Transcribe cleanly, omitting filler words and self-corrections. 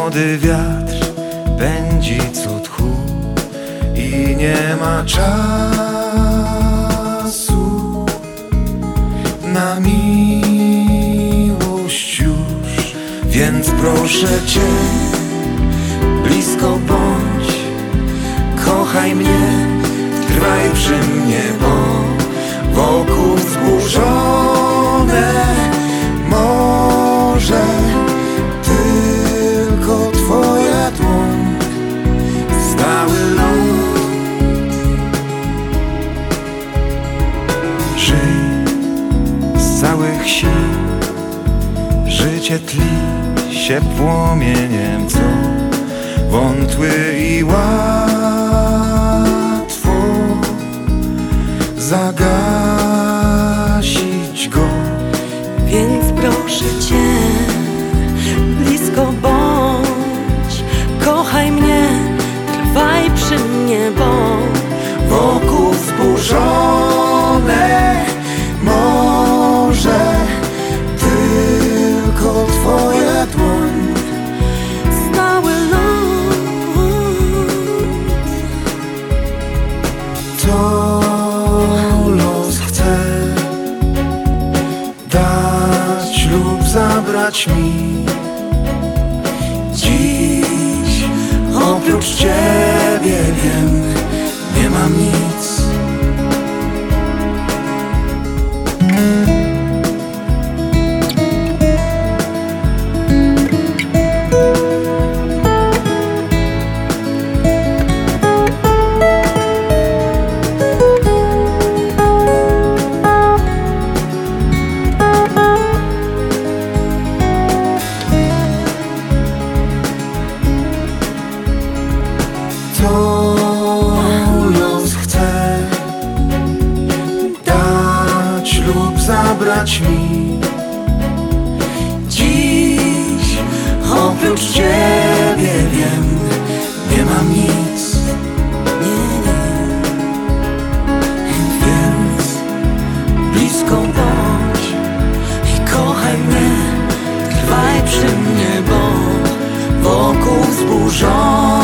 Młody wiatr pędzi co tchu i nie ma czasu na miłość już. Więc proszę Cię, blisko bądź, kochaj mnie, trwaj przy mnie, bo wokół wzburzone morze tylko Twoja dłoń, stały ląd. Żyj z całych sił, życie tli się płomieniem, co wątły i łatwo zagasić go. Więc proszę Cię, blisko bądź, kochaj mnie, trwaj przy mnie, bo Wokół wzburzone morze tylko Twoja dłoń, stały ląd. to los chce dać lub zabrać mi. Dziś oprócz Ciebie wiem, nie mam nic. To los chce dać lub zabrać mi. Dziś oprócz Ciebie wiem, nie mam nic. Więc blisko bądź i kochaj mnie, trwaj przy mnie, bo wokół wzburzone